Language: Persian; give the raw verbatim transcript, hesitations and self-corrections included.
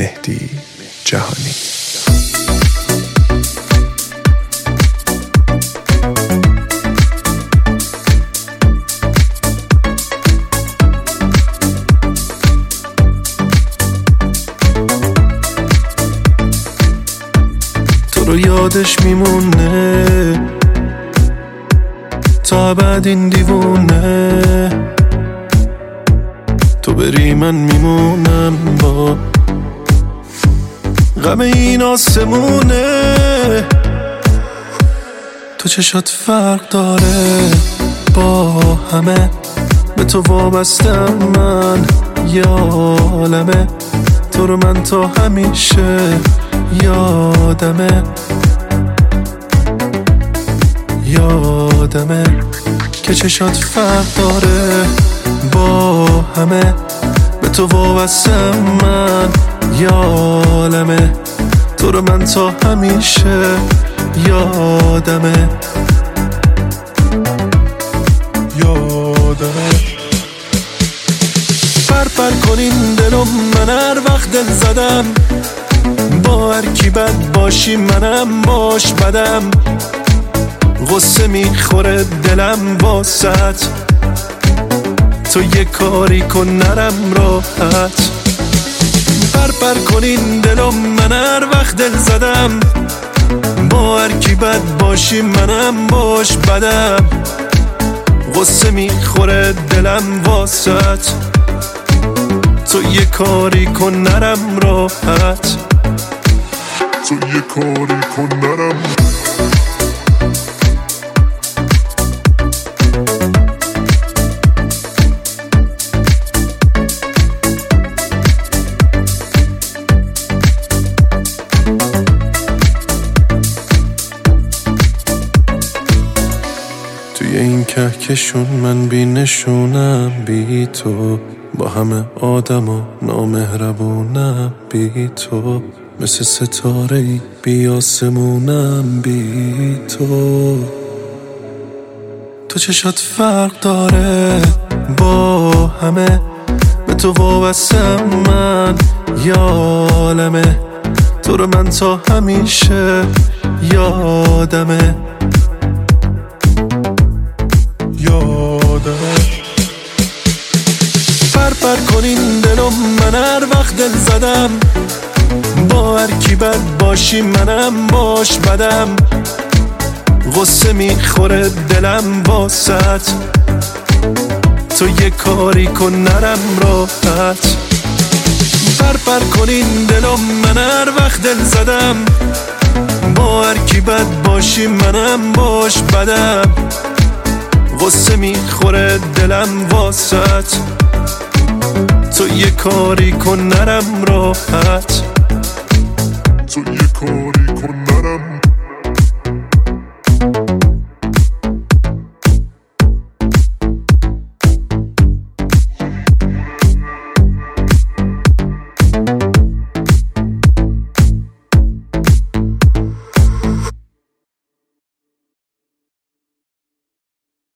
مهدی جهانی. تو رو یادش میمونه تا بعد این دیوونه، تو بری من میمونم با غم این آسمونه. تو چشات فرق داره با همه، به تو وابستم من یالمه، تو رو من تا همیشه یادمه یادمه که چشات فرق داره با همه، به تو وابستم من یالمه، تو رو من تا همیشه یادمه یادمه. پر پر کنین دلم، من هر وقت دل زدم با هر کی بد باشی منم باش بدم، غصه میخوره دلم واسط، تو یه کاری کن نرم راحت. پر پر کنین دلم، من هر وقت دل زدم با هر کی بد باشی منم باش بدم، غصه میخوره دلم واسط، تو یه کاری کن نرم راحت، تو یه کاری کن نرم. توی این کهکشون من بی نشونم بی تو، با همه آدم و نامهربونم بی تو، مثل ستاره ای بی آسمونم بی تو. تو چشات فرق داره با همه، به تو وابستم من یالمه، تو رو من تا همیشه یادمه یادمه. پر پر کنین دلم، من هر وقت دل زدم با هر کی بد باشی منم باش بدم، غصه میخوره دلم واسط، تو یه کاری کن نرم راحت. پر پر کنین دلم، من هر وقت دل زدم با هر کی بد باشی منم باش بدم، غصه میخوره دلم واسط، تو یه کاری کن نرم راحت، تو یه کاری کن نرم.